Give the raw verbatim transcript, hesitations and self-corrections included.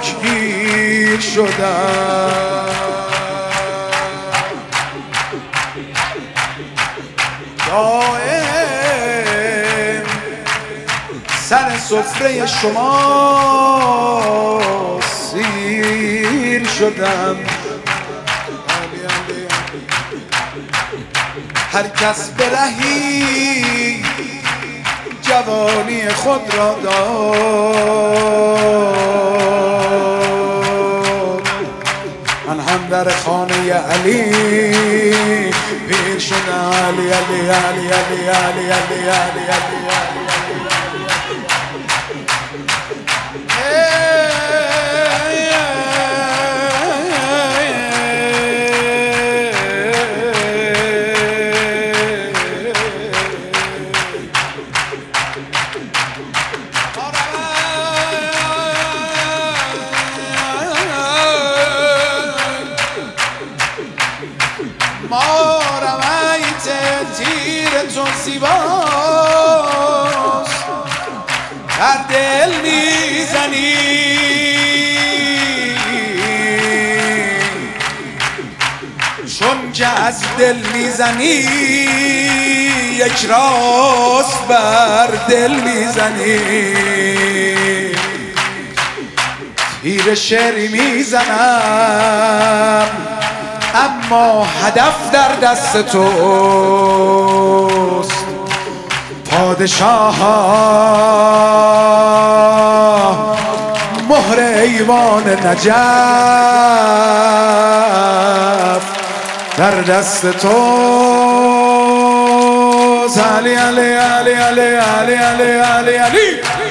گیر شدم. دائم سر سفره شما سیر شدم. هر کس به رهی جوانی خود را داد، من هم در خانه علی پیر شدم. علی علی علی علی علی علی علی علی ما رویت تیر تو زیباست، در دل میزنی چون که از دل میزنی یک راست بر دل میزنی. تیر شعری میزنم اما هدف در دست توست. پادشاه مهر ایوان نجف در دست توست. علی علی علی علی علی علی علی علی